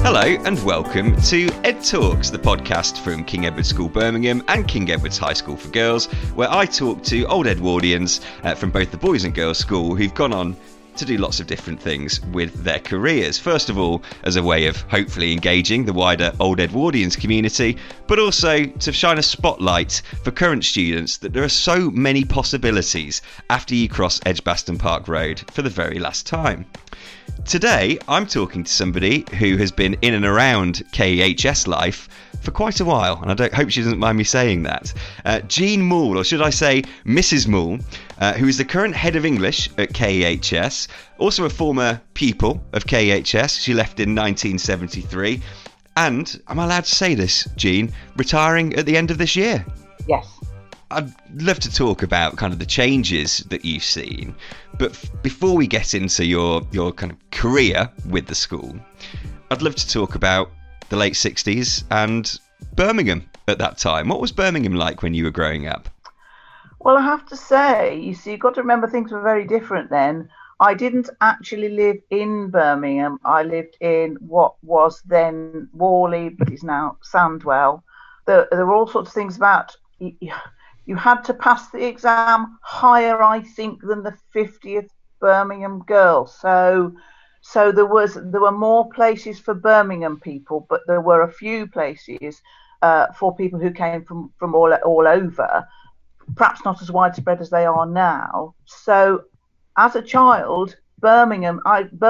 Hello and welcome to Ed Talks, the podcast from King Edward School Birmingham and King Edward's High School for Girls, where I talk to old Edwardians from both the boys and girls school who've gone on to do lots of different things with their careers. First of all, as a way of hopefully engaging the wider old Edwardians community, but also to shine a spotlight for current students that there are so many possibilities after you cross Edgbaston Park Road for the very last time. Today, I'm talking to somebody who has been in and around KEHS life for quite a while, and I hope she doesn't mind me saying that. Jean Moule, or should I say Mrs. Moule, who is the current head of English at KEHS, also a former pupil of KEHS. She left in 1973, and, am I allowed to say this, Jean, retiring at the end of this year? Yes. I'd love to talk about kind of the changes that you've seen, but before we get into your kind of career with the school, I'd love to talk about the late 60s and Birmingham at that time. What was Birmingham like when you were growing up? Well, I have to say, you see, you've got to remember things were very different then. I didn't actually live in Birmingham. I lived in what was then Worley, but is now Sandwell. There were all sorts of things about... You had to pass the exam higher, I think, than the 50th Birmingham girl. So there were more places for Birmingham people, but there were a few places for people who came from all over, perhaps not as widespread as they are now. So as a child, Birmingham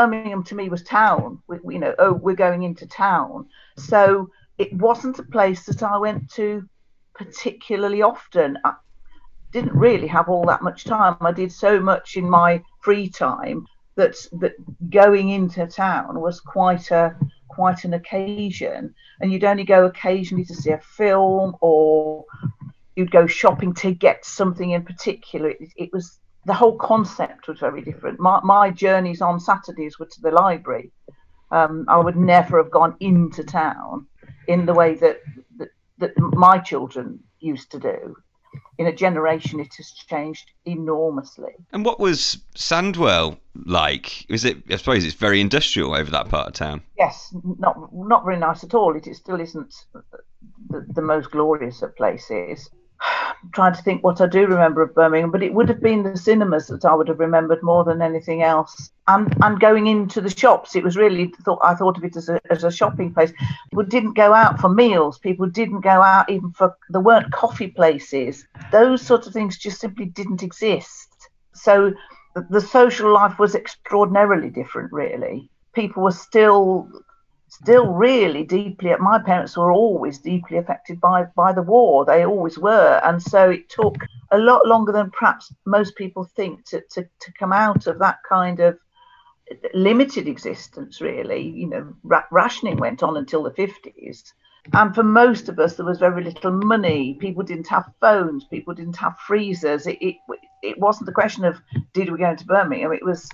to me was town. We're going into town. So it wasn't a place that I went to particularly often. I didn't really have all that much time. I did so much in my free time that going into town was quite an occasion. And you'd only go occasionally to see a film, or you'd go shopping to get something in particular. It was, the whole concept was very different. My journeys on Saturdays were to the library. I would never have gone into town in the way that my children used to do. In a generation, it has changed enormously. And what was Sandwell like? I suppose it's very industrial over that part of town. Yes, not very nice at all. It still isn't the most glorious of places. I'm trying to think what I do remember of Birmingham, but it would have been the cinemas that I would have remembered more than anything else. And going into the shops, it was really I thought of it as a shopping place. People didn't go out for meals. People didn't go out even there weren't coffee places. Those sorts of things just simply didn't exist. So the social life was extraordinarily different, really. People were still really deeply, my parents were always deeply affected by the war. They always were. And so it took a lot longer than perhaps most people think to come out of that kind of limited existence, really. Rationing went on until the 50s. And for most of us, there was very little money. People didn't have phones. People didn't have freezers. It wasn't a question of, did we go into Birmingham? It was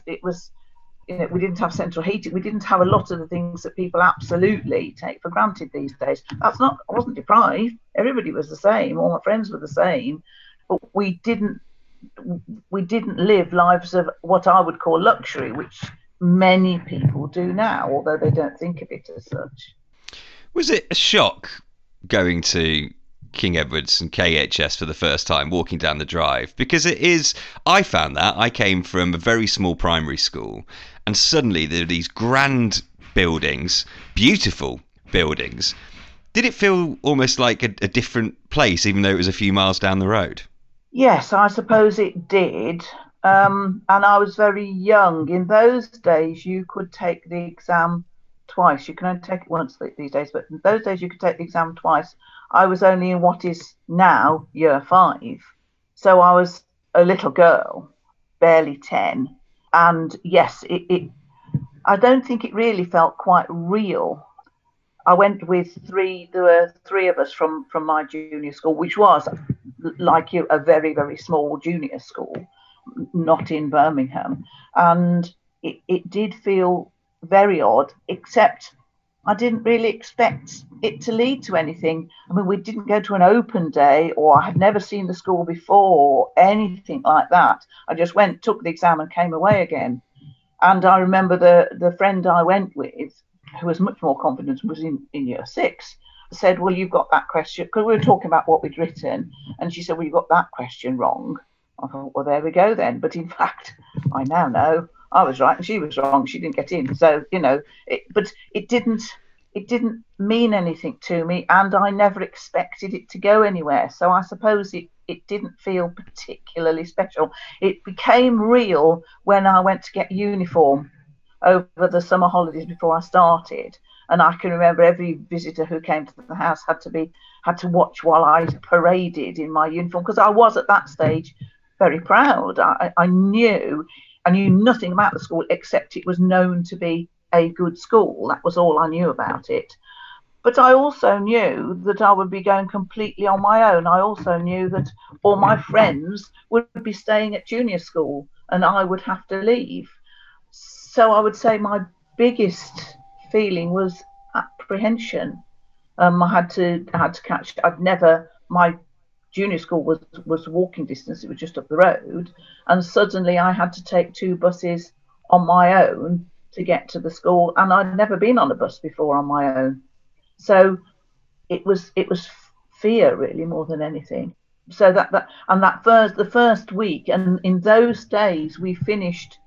we didn't have central heating. We didn't have a lot of the things that people absolutely take for granted these days. I wasn't deprived. Everybody was the same. All my friends were the same. But we didn't live lives of what I would call luxury, which many people do now, although they don't think of it as such. Was it a shock going to King Edward's and KEHS for the first time, walking down the drive? Because I found that I came from a very small primary school, and suddenly there are these grand buildings, beautiful buildings. Did it feel almost like a different place, even though it was a few miles down the road? Yes, I suppose it did. And I was very young. In those days, you could take the exam twice. You can only take it once these days, but in those days you could take the exam twice. I was only in what is now year 5. So I was a little girl, barely 10. And yes, I don't think it really felt quite real. I went with there were 3 of us from my junior school, which was, like you, a very, very small junior school, not in Birmingham. And it did feel very odd, except I didn't really expect it to lead to anything. I mean, we didn't go to an open day, or I had never seen the school before, or anything like that. I just went, took the exam and came away again. And I remember the friend I went with, who was much more confident, was in year 6, said, well, you've got that question, because we were talking about what we'd written, and she said, well, you got that question wrong. I thought, well, there we go then. But in fact, I now know I was right and she was wrong. She didn't get in. So, but it didn't mean anything to me, and I never expected it to go anywhere. So I suppose it didn't feel particularly special. It became real when I went to get uniform over the summer holidays before I started. And I can remember every visitor who came to the house had to watch while I paraded in my uniform, because I was at that stage very proud. I knew nothing about the school except it was known to be a good school. That was all I knew about it. But I also knew that I would be going completely on my own. I also knew that all my friends would be staying at junior school and I would have to leave. So I would say my biggest feeling was apprehension. I had to catch. My junior school was walking distance. It was just up the road, and suddenly I had to take 2 buses on my own to get to the school, and I'd never been on a bus before on my own. So it was fear, really, more than anything. So the first week, and in those days we finished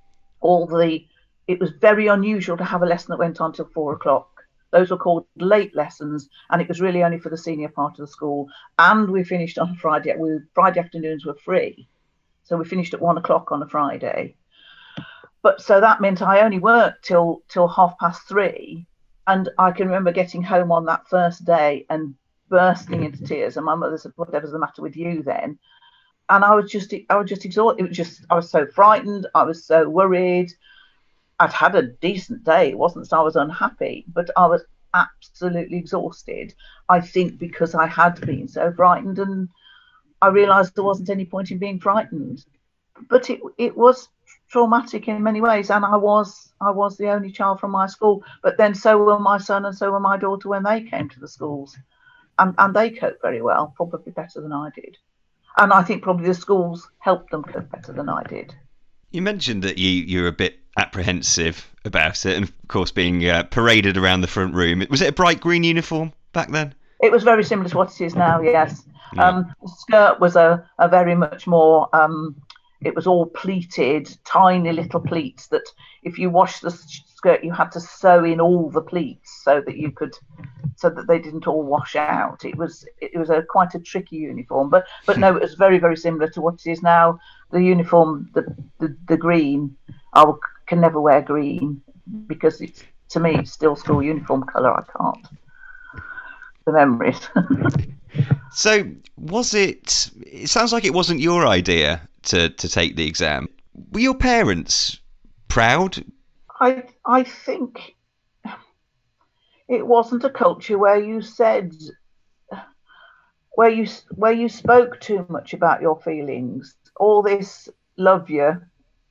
it was very unusual to have a lesson that went on till 4 o'clock. Those were called late lessons, and it was really only for the senior part of the school. And we finished on Friday. Friday afternoons were free, so we finished at 1 o'clock on a Friday. But so that meant I only worked till 3:30, and I can remember getting home on that first day and bursting into tears. And my mother said, "Whatever's the matter with you then?" And I was just exhausted. I was so frightened. I was so worried. I'd had a decent day. It wasn't so I was unhappy, but I was absolutely exhausted. I think because I had been so frightened, and I realised there wasn't any point in being frightened. But it was traumatic in many ways, and I was the only child from my school. But then so were my son and so were my daughter when they came to the schools, and they coped very well, probably better than I did. And I think probably the schools helped them cope better than I did. You mentioned that you're a bit apprehensive about it, and of course being paraded around the front room. Was it a bright green uniform back then? It was very similar to what it is now, yes. Yeah. The skirt was a very much more, it was all pleated, tiny little pleats that if you washed the skirt, you had to sew in all the pleats so that they didn't all wash out. It was quite a tricky uniform, but no, it was very, very similar to what it is now. The uniform, the green, I can never wear green because to me it's still school uniform colour. I can't. The memories. So it sounds like it wasn't your idea to take the exam. Were your parents proud? I think it wasn't a culture where you said, where you spoke too much about your feelings. All this love you,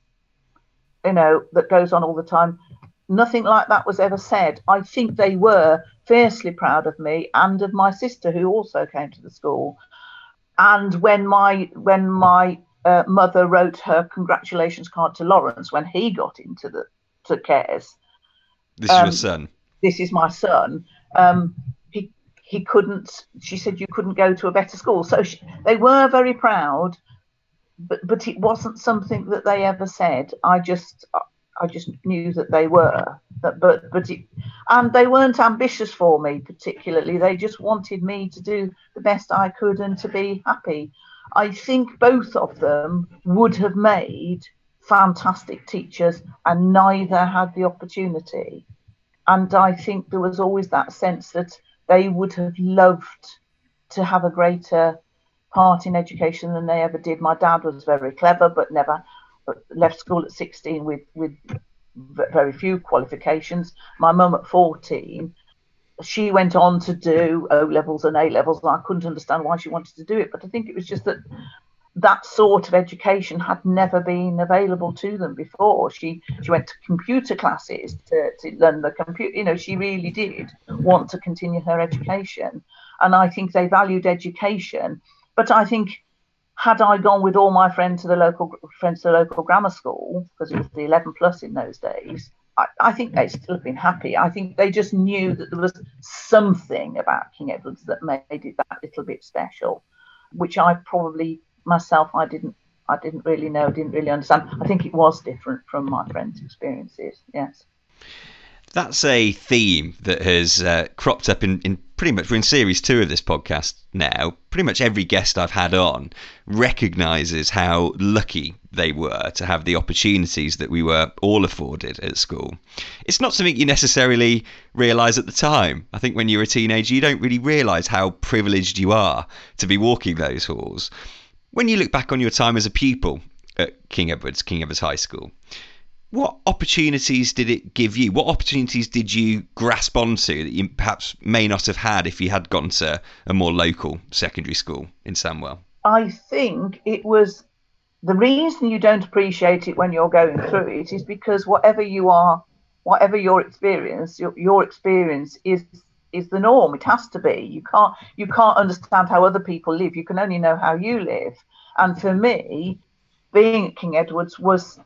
that goes on all the time. Nothing like that was ever said. I think they were fiercely proud of me and of my sister, who also came to the school. And when my mother wrote her congratulations card to Lawrence when he got into to Cares. This is your son. This is my son. He couldn't. She said you couldn't go to a better school. So they were very proud, but it wasn't something that they ever said. I just knew that they were. And they weren't ambitious for me particularly. They just wanted me to do the best I could and to be happy. I think both of them would have made fantastic teachers, and neither had the opportunity. And I think there was always that sense that they would have loved to have a greater part in education than they ever did. My dad was very clever, but never left school at 16 with very few qualifications. My mum at 14, she went on to do O-levels and A-levels, and I couldn't understand why she wanted to do it. But I think it was just that sort of education had never been available to them before. She went to computer classes to learn the computer. She really did want to continue her education, and I think they valued education. But I think had I gone with all my friends to the local grammar school, because it was the 11 plus in those days, I think they still have been happy. I think they just knew that there was something about King Edward's that made it that little bit special, which I probably myself I didn't really know, didn't really understand. I think it was different from my friends' experiences. Yes. That's a theme that has cropped up in pretty much, we're in series 2 of this podcast now. Pretty much every guest I've had on recognises how lucky they were to have the opportunities that we were all afforded at school. It's not something you necessarily realise at the time. I think when you're a teenager, you don't really realise how privileged you are to be walking those halls. When you look back on your time as a pupil at King Edward's High School, what opportunities did it give you? What opportunities did you grasp onto that you perhaps may not have had if you had gone to a more local secondary school in Sandwell? I think it was the reason you don't appreciate it when you're going through it is because whatever your experience, your experience is the norm. It has to be. You can't understand how other people live. You can only know how you live. And for me, being at King Edward's was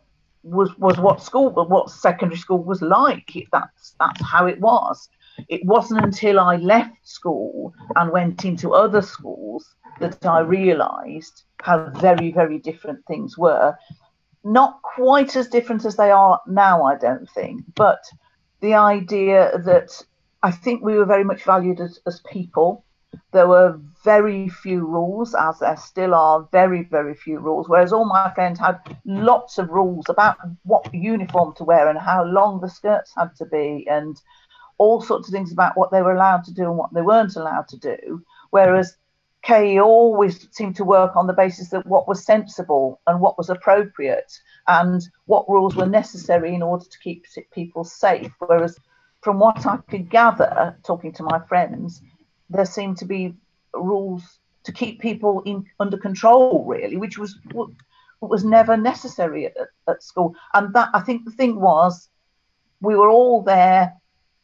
what secondary school was like. That's how it was. It wasn't until I left school and went into other schools that I realised how very, very different things were. Not quite as different as they are now, I don't think, but the idea that I think we were very much valued as people. There were very few rules, as there still are very, very few rules, whereas all my friends had lots of rules about what uniform to wear and how long the skirts had to be and all sorts of things about what they were allowed to do and what they weren't allowed to do, whereas K always seemed to work on the basis that what was sensible and what was appropriate and what rules were necessary in order to keep people safe, whereas from what I could gather, talking to my friends, there seemed to be rules to keep people under control, really, which was never necessary at school. And that, I think the thing was, we were all there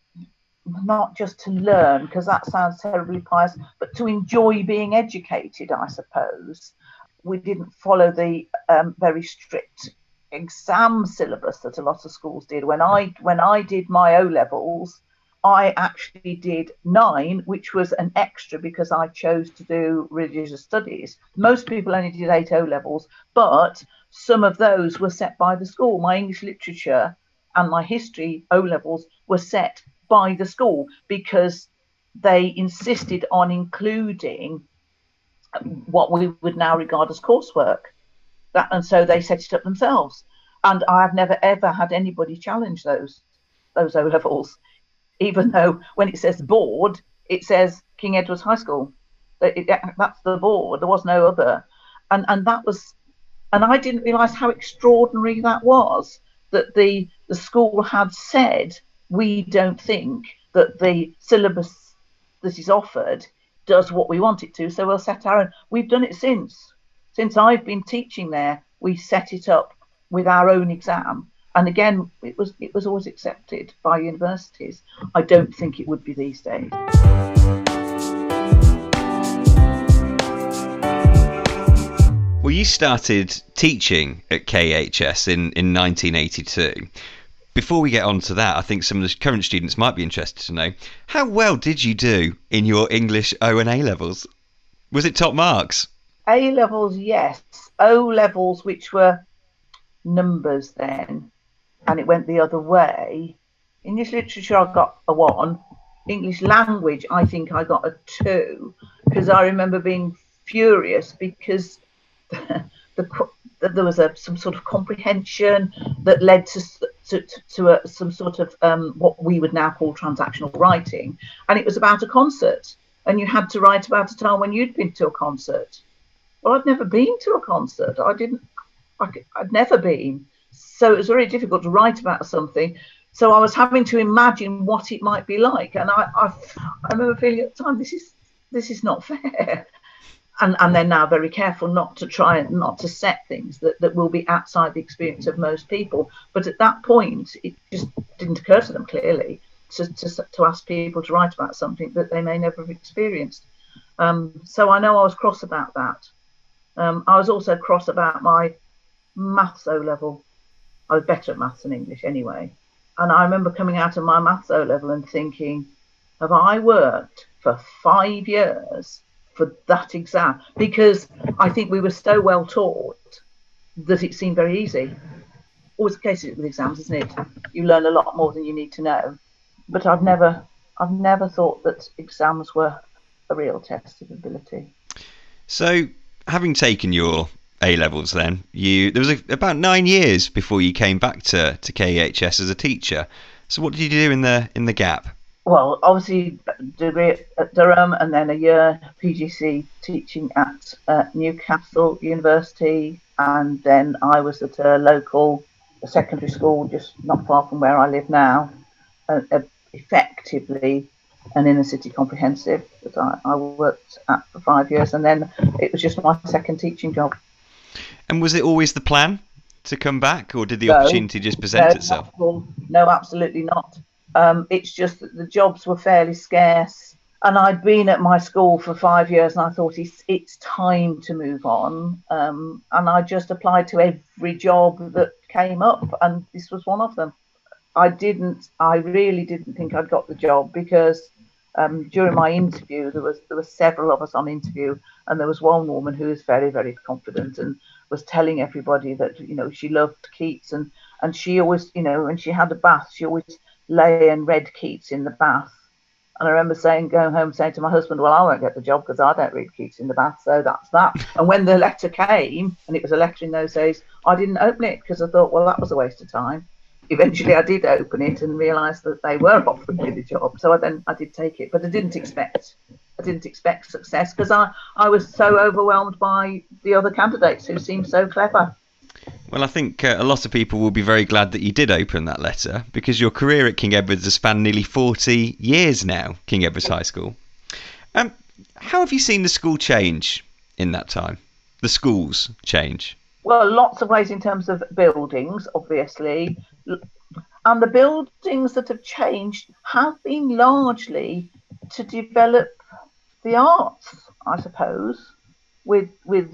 not just to learn, because that sounds terribly pious, but to enjoy being educated, I suppose. We didn't follow the very strict exam syllabus that a lot of schools did. When I did my O-levels, I actually did 9, which was an extra because I chose to do religious studies. Most people only did 8 O-levels, but some of those were set by the school. My English literature and my history O-levels were set by the school because they insisted on including what we would now regard as coursework. And so they set it up themselves. And I've never, ever had anybody challenge those O-levels. Even though when it says board, it says King Edward's High School. That's the board. There was no other. And I didn't realise how extraordinary that was, that the school had said, we don't think that the syllabus that is offered does what we want it to, so we'll set our own. We've done it since I've been teaching there. We set it up with our own exam. And again, it was always accepted by universities. I don't think it would be these days. Well, you started teaching at KHS in 1982. Before we get on to that, I think some of the current students might be interested to know, how well did you do in your English O and A levels? Was it top marks? A levels, yes. O levels, which were numbers then, and it went the other way. English literature, I got a 1. English language, I think I got a 2, because I remember being furious because there was some sort of comprehension that led to some sort of what we would now call transactional writing, and it was about a concert, and you had to write about a time when you'd been to a concert. Well, I'd never been to a concert. I'd never been. So it was very difficult to write about something. So I was having to imagine what it might be like. And I remember feeling at the time, this is not fair. And they're now very careful not to set things that will be outside the experience of most people. But at that point, it just didn't occur to them clearly to ask people to write about something that they may never have experienced. So I know I was cross about that. I was also cross about my maths O-level. I was better at maths than English anyway. And I remember coming out of my maths O level and thinking, have I worked for 5 years for that exam? Because I think we were so well taught that it seemed very easy. Always the case with exams, isn't it? You learn a lot more than you need to know. But I've never thought that exams were a real test of ability. So, having taken your A levels, then there was about 9 years before you came back to KEHS as a teacher. So, what did you do in the gap? Well, obviously, degree at Durham, and then a year PGC teaching at Newcastle University, and then I was at a local secondary school just not far from where I live now, effectively an inner city comprehensive that I worked at for 5 years, and then it was just my second teaching job. And was it always the plan to come back, or did the opportunity just present itself? No, absolutely not. It's just that the jobs were fairly scarce, and I'd been at my school for 5 years, and I thought it's time to move on. And I just applied to every job that came up, and this was one of them. I really didn't think I'd got the job because during my interview there were several of us on interview, and there was one woman who was very, very confident and was telling everybody that she loved Keats, and she always when she had a bath she always lay and read Keats in the bath. And I remember going home saying to my husband, well, I won't get the job because I don't read Keats in the bath, so that's that. And when the letter came, and it was a letter in those days, I didn't open it because I thought, well, that was a waste of time. Eventually I did open it and realised that they were offering me the job, so I did take it. But I didn't expect success because I was so overwhelmed by the other candidates who seemed so clever. Well, I think a lot of people will be very glad that you did open that letter, because your career at King Edward's has spanned nearly 40 years now, King Edward's High School. How have you seen the school change in that time? The schools change? Well, lots of ways in terms of buildings, obviously. And the buildings that have changed have been largely to develop the arts, I suppose, with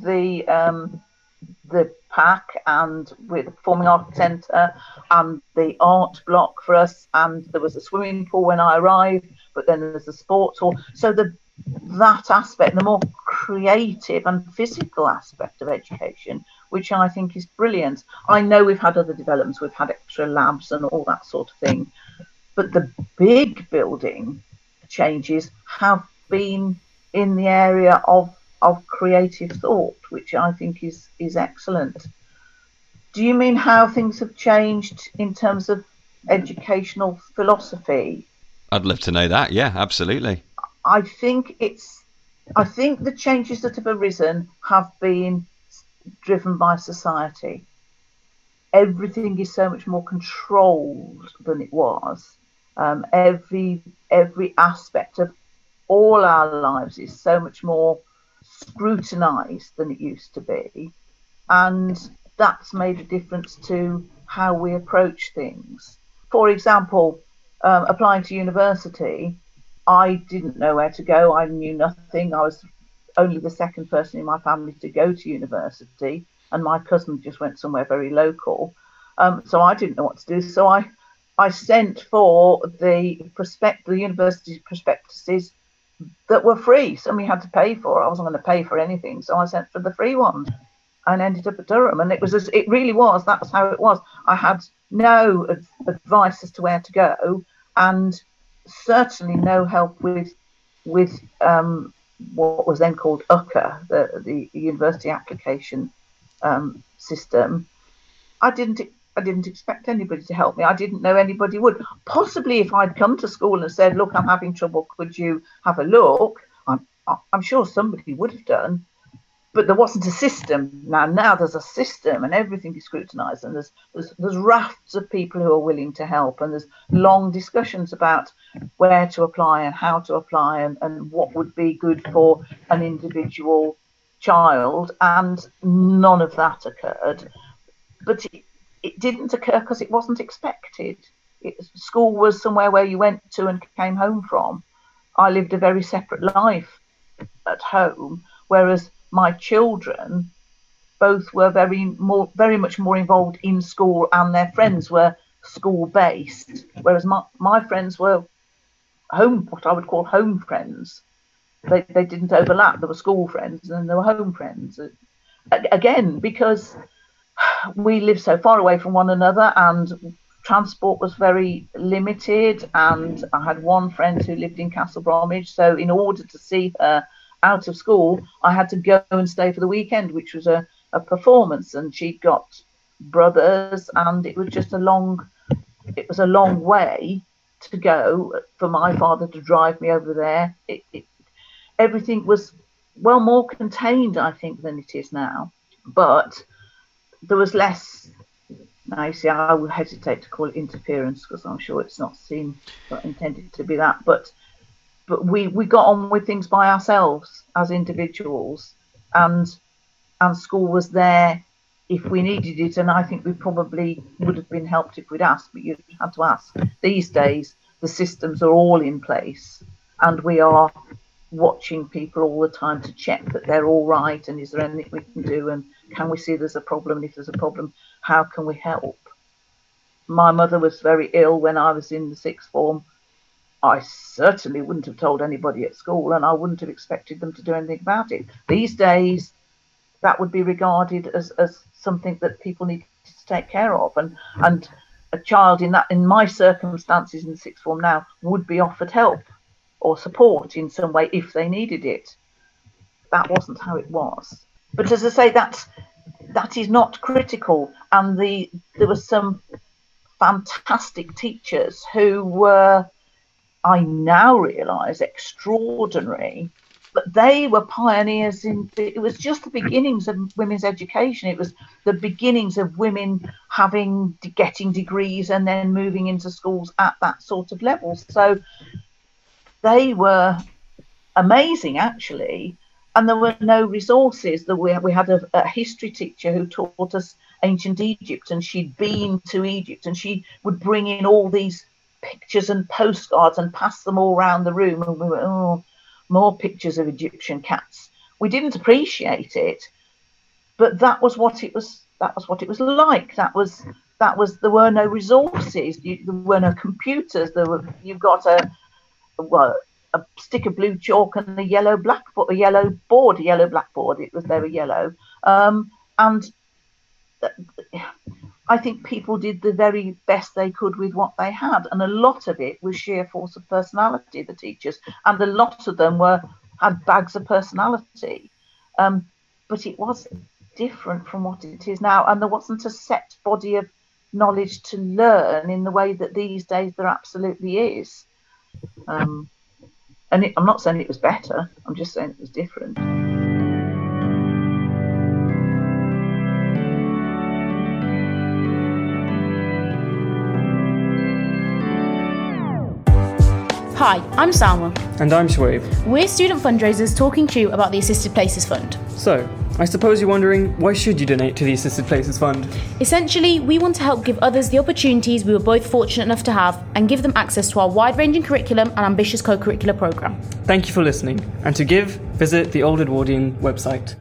the PAC and with the Performing Arts Centre and the art block for us, and there was a swimming pool when I arrived, but then there's a sports hall. So that aspect, the more creative and physical aspect of education, which I think is brilliant. I know we've had other developments, we've had extra labs and all that sort of thing, but the big building changes have been in the area of creative thought, which I think is excellent. Do you mean how things have changed in terms of educational philosophy? I'd love to know that. Yeah, absolutely. I think the changes that have arisen have been driven by society. Everything is so much more controlled than it was. Every aspect of all our lives is so much more scrutinized than it used to be, and that's made a difference to how we approach things. For example, applying to university, I didn't know where to go. I knew nothing. I was only the second person in my family to go to university, and my cousin just went somewhere very local. So I didn't know what to do. So I sent for the university prospectuses that were free. Some we had to pay for. I wasn't going to pay for anything, so I sent for the free ones and ended up at Durham. And it really was. That's how it was. I had no advice as to where to go, and certainly no help with what was then called UCA, the university application system. I didn't expect anybody to help me. I didn't know anybody would. Possibly if I'd come to school and said, look, I'm having trouble, could you have a look? I'm sure somebody would have done, but there wasn't a system. Now there's a system, and everything is scrutinised, and there's rafts of people who are willing to help, and there's long discussions about where to apply and how to apply and what would be good for an individual child, and none of that occurred. But it didn't occur because it wasn't expected. School was somewhere where you went to and came home from. I lived a very separate life at home, whereas my children both were very much more involved in school, and their friends were school based, whereas my friends were what I would call home friends. They didn't overlap. There were school friends and there were home friends. Again, because we lived so far away from one another and transport was very limited, and I had one friend who lived in Castle Bromwich, so in order to see her out of school I had to go and stay for the weekend, which was a performance, and she'd got brothers, and it was just a long way to go for my father to drive me over there. Everything was more contained, I think, than it is now, but there was less. Now, you see, I would hesitate to call it interference because I'm sure it's not intended to be that. But we got on with things by ourselves as individuals, and school was there if we needed it. And I think we probably would have been helped if we'd asked, but you had to ask. These days, the systems are all in place, and we are watching people all the time to check that they're all right, and is there anything we can do, and can we see there's a problem, and if there's a problem, how can we help? My mother was very ill when I was in the sixth form. I certainly wouldn't have told anybody at school, and I wouldn't have expected them to do anything about it. These days, that would be regarded as something that people need to take care of, and a child in my circumstances in the sixth form now would be offered help or support in some way if they needed it. That wasn't how it was. But as I say, that is not critical. And there were some fantastic teachers who were, I now realise, extraordinary. But they were pioneers it was just the beginnings of women's education. It was the beginnings of women getting degrees and then moving into schools at that sort of level. So they were amazing, actually. And there were no resources. We had a history teacher who taught us ancient Egypt, and she'd been to Egypt, and she would bring in all these pictures and postcards and pass them all around the room. And we were, more pictures of Egyptian cats. We didn't appreciate it, but that was what it was. That was what it was like. There were no resources. There were no computers. You've got a stick of blue chalk and a yellow blackboard. It was they were yellow, and I think people did the very best they could with what they had, and a lot of it was sheer force of personality. The teachers, and a lot of them had bags of personality, but it was different from what it is now, and there wasn't a set body of knowledge to learn in the way that these days there absolutely is. And I'm not saying it was better, I'm just saying it was different. Hi, I'm Salma. And I'm Shoaib. We're student fundraisers talking to you about the Assisted Places Fund. So, I suppose you're wondering, why should you donate to the Assisted Places Fund? Essentially, we want to help give others the opportunities we were both fortunate enough to have, and give them access to our wide-ranging curriculum and ambitious co-curricular programme. Thank you for listening, and to give, visit the Old Edwardian website.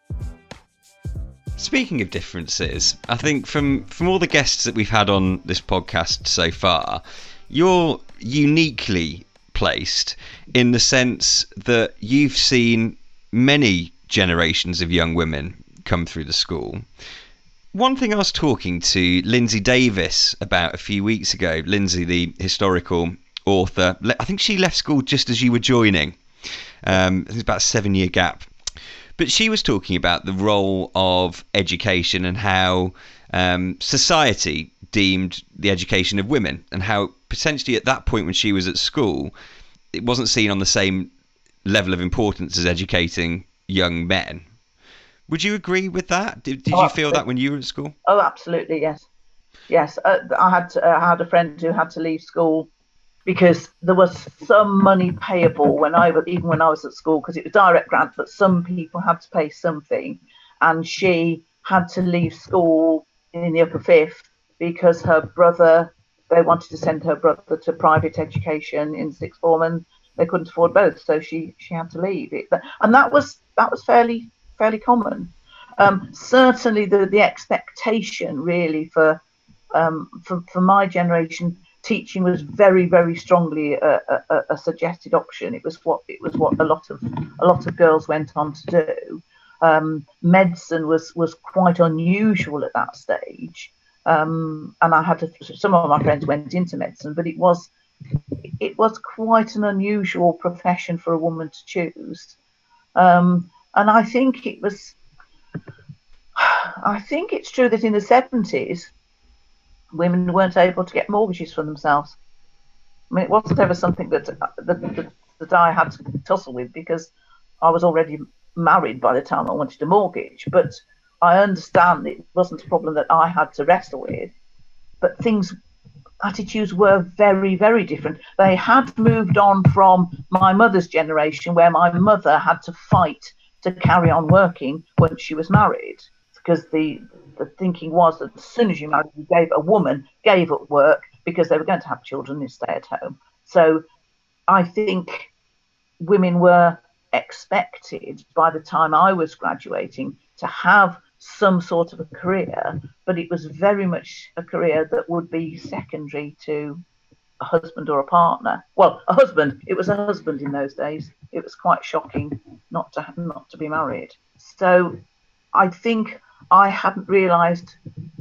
Speaking of differences, I think from all the guests that we've had on this podcast so far, you're uniquely placed in the sense that you've seen many generations of young women come through the school. One thing I was talking to Lindsay Davis about a few weeks ago, Lindsay, the historical author, I think she left school just as you were joining. I think it's about a 7-year gap. But she was talking about the role of education and how society deemed the education of women, and how potentially at that point when she was at school, it wasn't seen on the same level of importance as educating young men. Would you agree with that? Did you feel that when you were at school? Oh, absolutely, yes. Yes, I had a friend who had to leave school because there was some money payable when I was at school, because it was direct grant, but some people had to pay something, and she had to leave school in the upper fifth because they wanted to send her brother to private education in sixth form, and they couldn't afford both, so she had to leave it. And that was fairly common. Certainly the expectation really for For my generation, teaching was very, very strongly a suggested option. It was what a lot of girls went on to do. Medicine was quite unusual at that stage, and some of my friends went into medicine, but it was quite an unusual profession for a woman to choose. And I think it's true that in the 70s, women weren't able to get mortgages for themselves. I mean, it wasn't ever something that I had to tussle with, because I was already married by the time I wanted a mortgage. But I understand it wasn't a problem that I had to wrestle with. But attitudes were very, very different. They had moved on from my mother's generation, where my mother had to fight to carry on working once she was married, because the thinking was that as soon as you married, you gave up work, because they were going to have children and stay at home. So I think women were expected by the time I was graduating to have some sort of a career, but it was very much a career that would be secondary to a husband or a partner. Well, a husband. It was a husband in those days. It was quite shocking not to be married. So I think I hadn't realised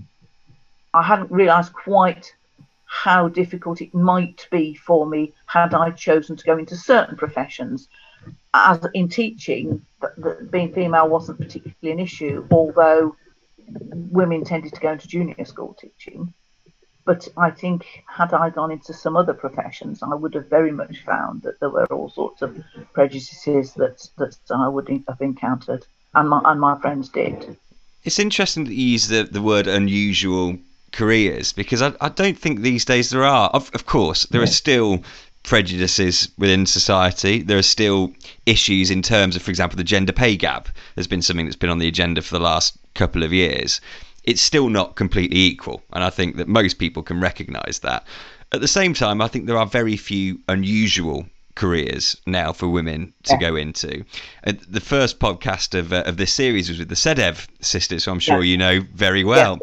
quite how difficult it might be for me had I chosen to go into certain professions. As in teaching, being female wasn't particularly an issue, although women tended to go into junior school teaching. But I think had I gone into some other professions, I would have very much found that there were all sorts of prejudices that I would have encountered, and my friends did. It's interesting that you use the word unusual careers, because I don't think these days there are. Of course, there are still prejudices within society. There are still issues in terms of, for example, the gender pay gap has been something that's been on the agenda for the last couple of years. It's still not completely equal, and I think that most people can recognise that. At the same time, I think there are very few unusual careers now for women to go into. The first podcast of this series was with the Sedev sisters, who I'm sure you know very well.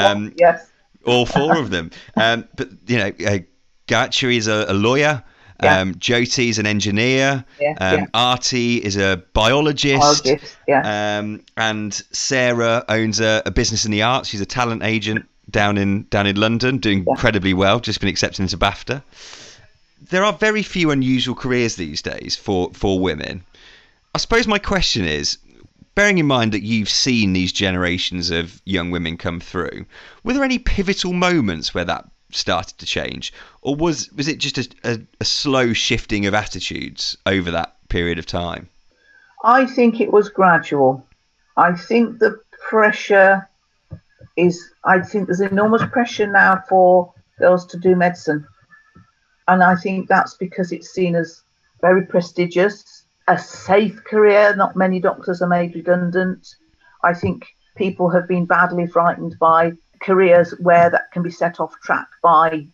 All four of them. But you know, Gayatri is a lawyer. Jyoti is an engineer. Arti is a biologist. And Sarah owns a business in the arts. She's a talent agent down in London, doing incredibly well. Just been accepted into BAFTA. There are very few unusual careers these days for women. I suppose my question is, bearing in mind that you've seen these generations of young women come through, were there any pivotal moments where that started to change, or was it just a slow shifting of attitudes over that period of time? I think it was gradual. I think the pressure I think there's enormous pressure now for girls to do medicine. And I think that's because it's seen as very prestigious, a safe career. Not many doctors are made redundant. I think people have been badly frightened by careers where that can be set off track by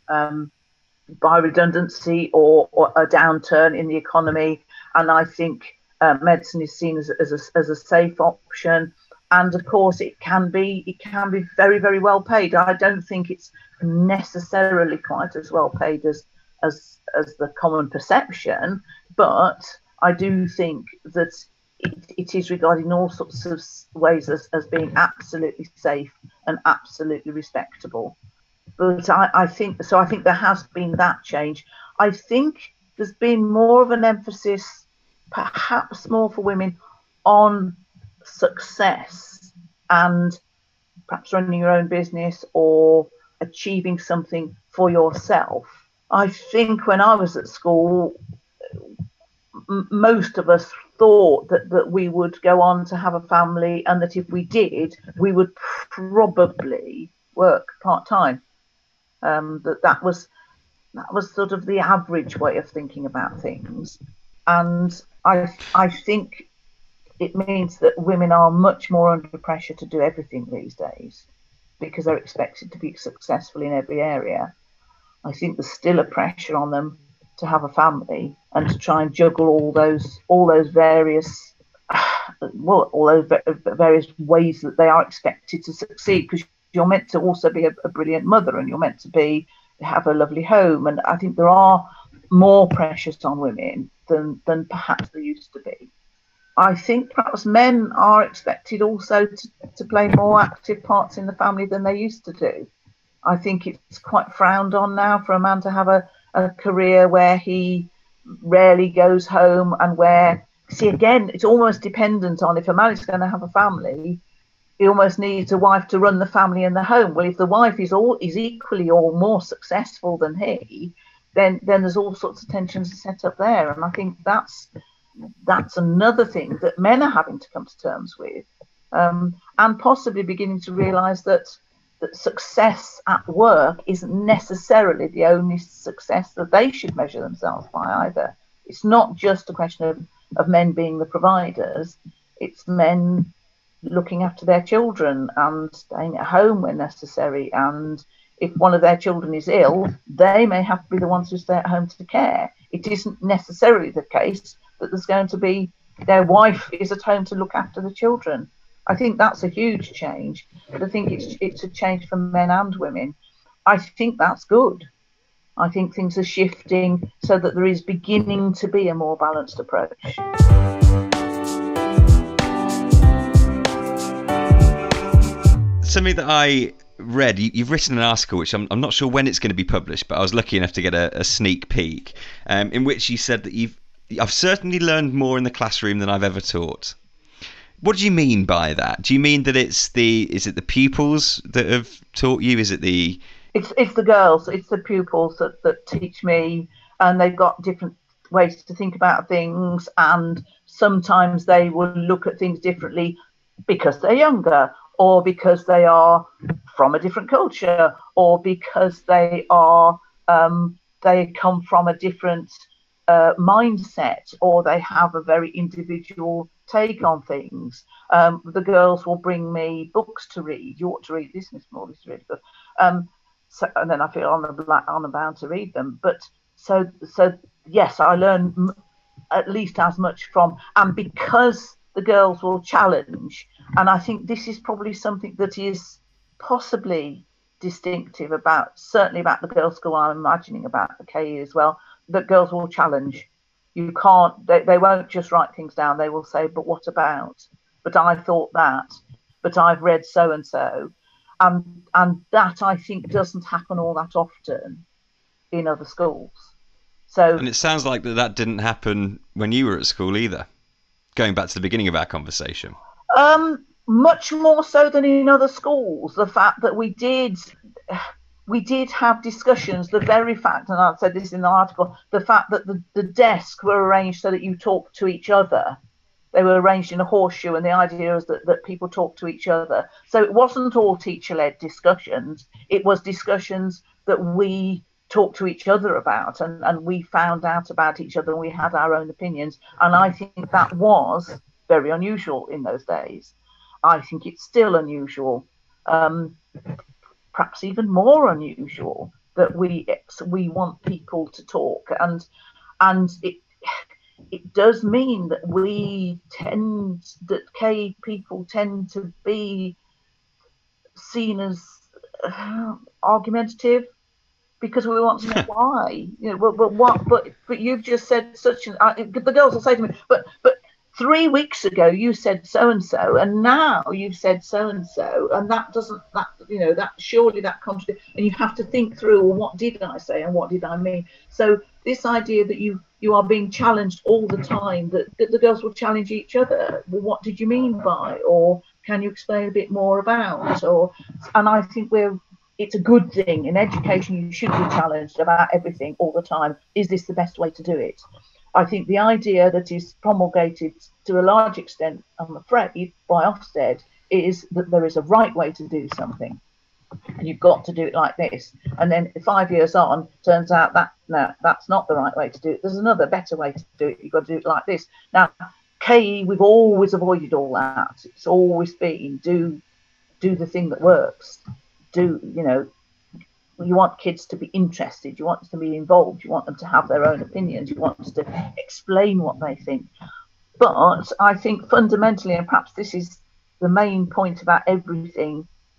redundancy or a downturn in the economy. And I think medicine is seen as a safe option. And of course, it can be very, very well paid. I don't think it's necessarily quite as well paid as the common perception, but I do think that it is regarded in all sorts of ways as being absolutely safe and absolutely respectable. But I think there has been that change. I think there's been more of an emphasis, perhaps more for women, on success and perhaps running your own business or achieving something for yourself. I think when I was at school, most of us thought that we would go on to have a family, and that if we did, we would probably work part-time. That was sort of the average way of thinking about things. And I think it means that women are much more under pressure to do everything these days, because they're expected to be successful in every area. I think there's still a pressure on them to have a family and to try and juggle all those various ways that they are expected to succeed. Because you're meant to also be a brilliant mother, and you're meant to have a lovely home. And I think there are more pressures on women than perhaps there used to be. I think perhaps men are expected also to play more active parts in the family than they used to do. I think it's quite frowned on now for a man to have a career where he rarely goes home, and where, see, again, it's almost dependent on, if a man is going to have a family, he almost needs a wife to run the family and the home. Well, if the wife is equally or more successful than he, then there's all sorts of tensions set up there. And I think that's another thing that men are having to come to terms with, and possibly beginning to realise that success at work isn't necessarily the only success that they should measure themselves by either. It's not just a question of men being the providers. It's men looking after their children and staying at home when necessary. And if one of their children is ill, they may have to be the ones who stay at home to care. It isn't necessarily the case that there's going to be their wife is at home to look after the children. I think that's a huge change, but I think it's a change for men and women. I think that's good. I think things are shifting so that there is beginning to be a more balanced approach. Something that I read, you've written an article, which I'm not sure when it's going to be published, but I was lucky enough to get a sneak peek, in which you said that I've certainly learned more in the classroom than I've ever taught. What do you mean by that? Do you mean that is it the pupils that have taught you? Is it the... It's the girls, it's the pupils that teach me, and they've got different ways to think about things, and sometimes they will look at things differently because they're younger, or because they are from a different culture, or because they come from a different mindset, or they have a very individual take on things. The girls will bring me books to read. You ought to read this, Miss Moore, this is really good. So, and then I feel on bound to read them. But so yes, I learn at least as much from, and because the girls will challenge, and I think this is probably something that is possibly distinctive certainly about the girls' school, I'm imagining about the KE as well, that girls will challenge. You can't, they won't just write things down. They will say, but what about? But I thought that, but I've read so-and-so. And that, I think, doesn't happen all that often in other schools. So, and it sounds like that didn't happen when you were at school either, going back to the beginning of our conversation. Much more so than in other schools. The fact that we did have discussions, the very fact, and I said this in the article, the fact that the desks were arranged so that you talk to each other. They were arranged in a horseshoe, and the idea is that people talk to each other. So it wasn't all teacher-led discussions. It was discussions that we talked to each other about, and we found out about each other, and we had our own opinions. And I think that was very unusual in those days. I think it's still unusual. Perhaps even more unusual that we want people to talk, and it does mean that KE people tend to be seen as argumentative because we want to know why. But you've just said such an. The girls will say to me, but 3 weeks ago you said so and so, and now you've said so and so, and that surely that contradicts. And you have to think through, well, what did I say and what did I mean? So this idea that you are being challenged all the time, that the girls will challenge each other. Well, what did you mean by? Or can you explain a bit more about? And I think it's a good thing in education. You should be challenged about everything all the time. Is this the best way to do it? I think the idea that is promulgated to a large extent, I'm afraid, by Ofsted is that there is a right way to do something, and you've got to do it like this. And then 5 years on, turns out that's not the right way to do it. There's another better way to do it. You've got to do it like this. Now, KE, we've always avoided all that. It's always been do the thing that works. You want kids to be interested, you want them to be involved, you want them to have their own opinions, you want them to explain what they think. But I think fundamentally, and perhaps this is the main point about everything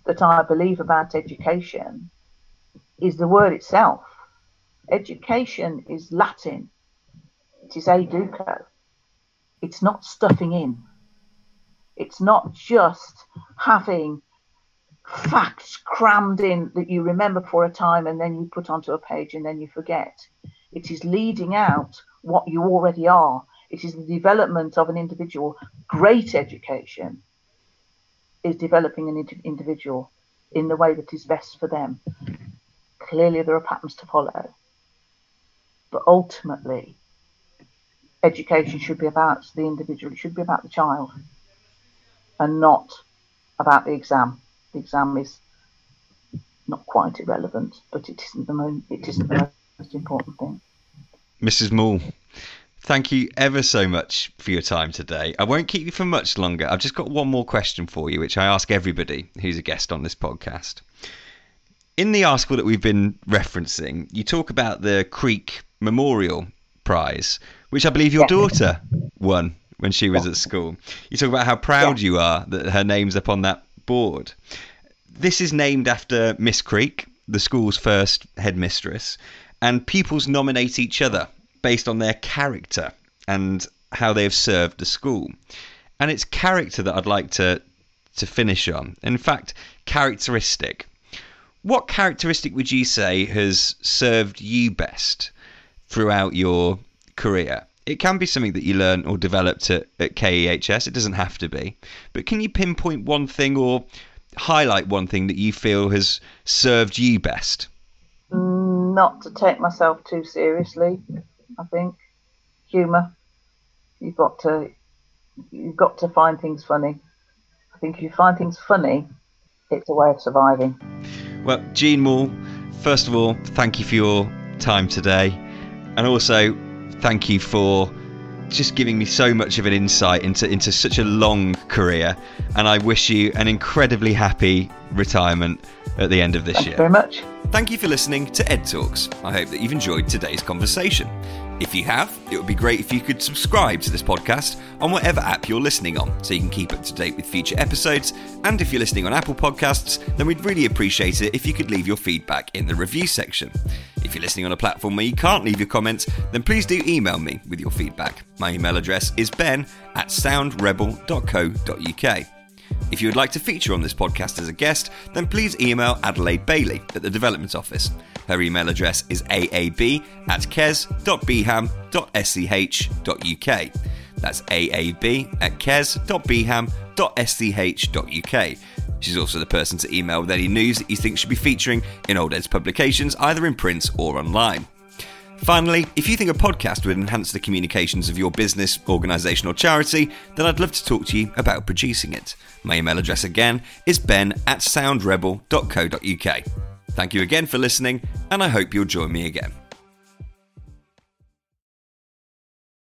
that I believe about education is the word itself. Education is Latin. It is educo. It's not stuffing in. It's not just having facts crammed in that you remember for a time and then you put onto a page and then you forget. It is leading out what you already are. It is the development of an individual. Great education is developing an individual in the way that is best for them. Clearly, there are patterns to follow. But ultimately, education should be about the individual. It should be about the child and not about the exam. The exam is not quite irrelevant, but it isn't the most important thing. Mrs. Moule, thank you ever so much for your time today. I won't keep you for much longer. I've just got one more question for you, which I ask everybody who's a guest on this podcast. In the article that we've been referencing, you talk about the Creek Memorial Prize, which I believe your daughter won when she was at school. You talk about how proud you are that her name's up on that board. This is named after Miss Creek, the school's first headmistress, and pupils nominate each other based on their character and how they have served the school. And it's character that I'd like to finish on. In fact, characteristic. What characteristic would you say has served you best throughout your career? It can be something that you learn or developed at KEHS. It doesn't have to be. But can you pinpoint one thing or highlight one thing that you feel has served you best? Not to take myself too seriously, I think. Humour. You've got to find things funny. I think if you find things funny, it's a way of surviving. Well, Jean Moule, first of all, thank you for your time today. And also, thank you for just giving me so much of an insight into such a long career. And I wish you an incredibly happy retirement at the end of this year. Thank you very much. Thank you for listening to Ed Talks. I hope that you've enjoyed today's conversation. If you have, it would be great if you could subscribe to this podcast on whatever app you're listening on so you can keep up to date with future episodes. And if you're listening on Apple Podcasts, then we'd really appreciate it if you could leave your feedback in the review section. If you're listening on a platform where you can't leave your comments, then please do email me with your feedback. My email address is ben@soundrebel.co.uk. If you would like to feature on this podcast as a guest, then please email Adelaide Bailey at the Development Office. Her email address is aab@kes.beham.sch.uk. That's aab@kes.beham.sch.uk. She's also the person to email with any news that you think should be featuring in Old Ed's publications, either in print or online. Finally, if you think a podcast would enhance the communications of your business, organisation or charity, then I'd love to talk to you about producing it. My email address again is ben@soundrebel.co.uk. Thank you again for listening, and I hope you'll join me again.